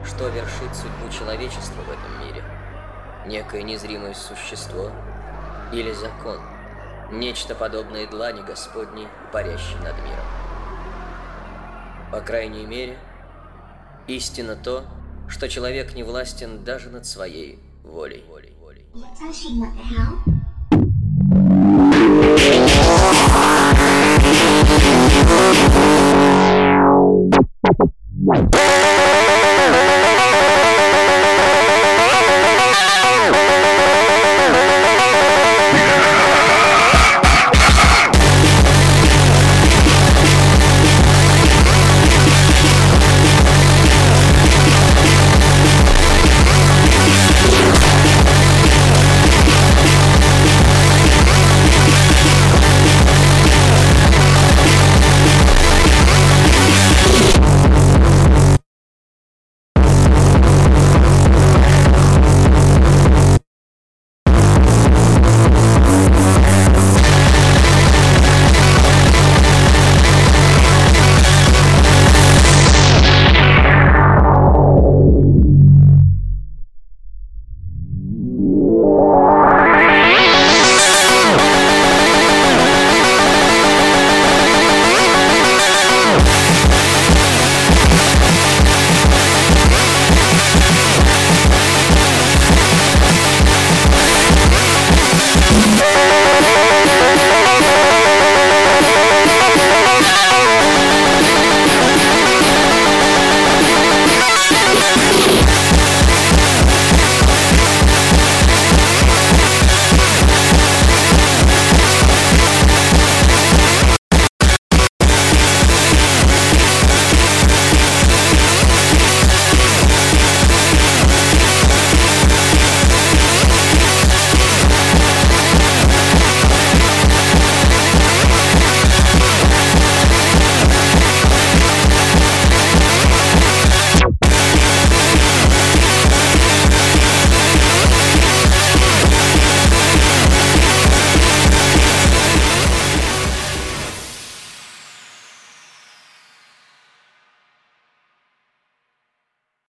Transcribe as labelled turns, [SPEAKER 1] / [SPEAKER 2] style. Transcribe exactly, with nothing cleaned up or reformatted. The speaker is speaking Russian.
[SPEAKER 1] что вершит судьбу человечества в этом мире? Некое незримое существо или закон? Нечто подобное длани Господней, парящей над миром. По крайней мере, истинно то, что человек не властен даже над своей волей.
[SPEAKER 2] 我在什么了？